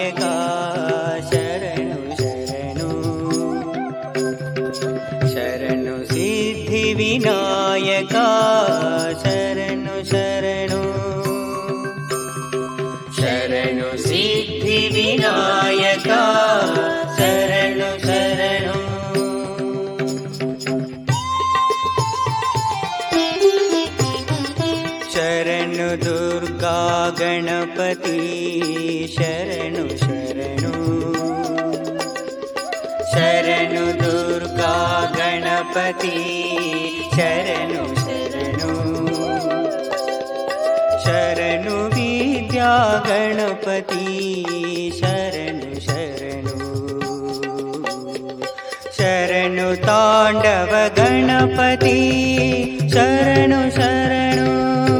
ಶರಣು ಶರಣು ಶರಣು ಸಿದ್ಧಿ ವಿನಾಯಕ ಶರಣು ಶರಣು ಶರಣು ಸಿದ್ಧಿ ವಿನಾಯಕ ಶರಣು ಶರಣು ಶರಣು ದುರ್ಗಾ ಗಣಪತಿ ಶರಣು ಶರಣು ಶರಣು ದುರ್ಗಾ ಗಣಪತಿ ಶರಣು ಶರಣು ಶರಣು ವಿದ್ಯಾ ಗಣಪತಿ ಶರಣು ಶರಣು ಶರಣು ತಾಂಡವ ಗಣಪತಿ ಶರಣು ಶರಣು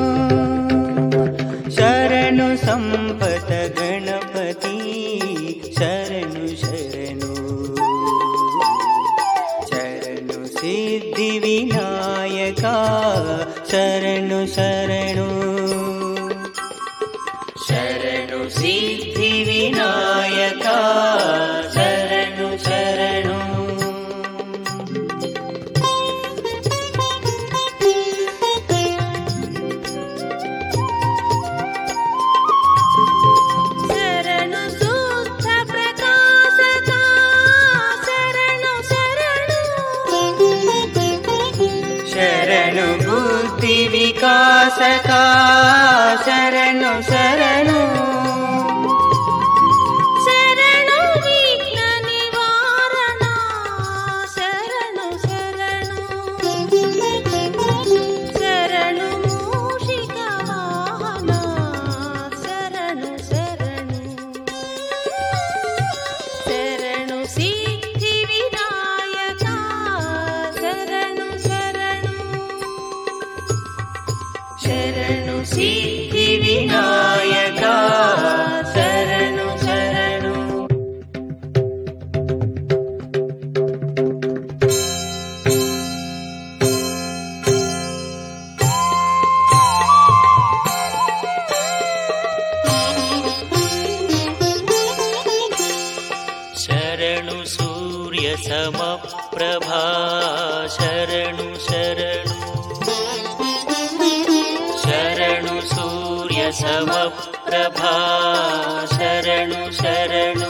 ಶರಣು ಸಂಪತ ಗಣಪತಿ ಶರಣು ಶರಣು ಶರಣು ಸಿದ್ಧಿ ವಿನಾಯಕ ಶರಣು ಶರಣು ಶರಣು ಸಿದ್ಧಿ ವಿನಾಯಕ ಶರಣು ಶರಣು ಶರಣು ಬುದ್ಧಿ ವಿಕಾಸಕ ಶರಣು ಶರಣು ಶರಣು ವಿಘ್ನ ನಿವಾರಣ ಶರಣು ಶರಣು ಶರಣು ಮೂಷಿಕ ವಾಹನ ಶರಣು ಶರಣು ಶರಣು ಸಿದ್ಧಿ ವಿನಾಯಕ ಶರಣು ಶರಣು ಶರಣು ಸಿದ್ಧಿ ವಿನಾಯಕ ಶರಣು ಶರಣು ಶರಣು ಸೂರ್ಯ ಸಮಪ್ರಭಾ ಶರಣು ಶರಣು ಶರಣು ಸೂರ್ಯ ಸಮಪ್ರಭಾ ಶರಣು ಶರಣು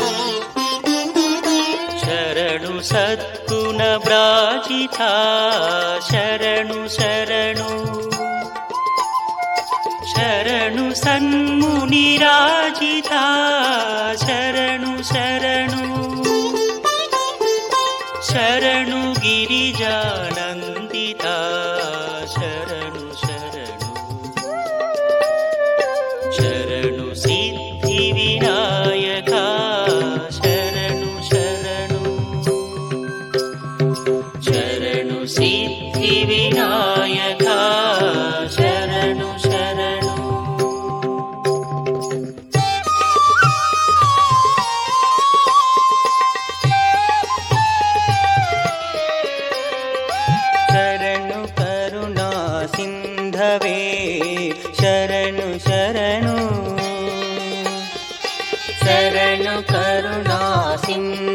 ಶರಣು ಸದ್ಗುಣ ಬ್ರಾಜಿತ ಶರಣು ಶರಣು ಶರಣು ಸನ್ಮುನಿರಾಜಿತ ಶರಣು ಶರಣು ಶರಣು ಗಿರಿಜಾನಂದಿತ ಶರಣು ಶರಣು ಶರಣು ಸಿದ್ಧಿ ವಿನಾಯಕ ಶರಣು ಶರಣು ಶರಣು ಸಿದ್ಧಿ ವಿನಾಯಕ ಶರಣು ಶರಣು ಶರಣು ಕರುಣಾ ಸಿಂಧವೇ ಶರಣು ಶರಣು ಶರಣು ಕರುಣಾ ಸಿಂಧವೇ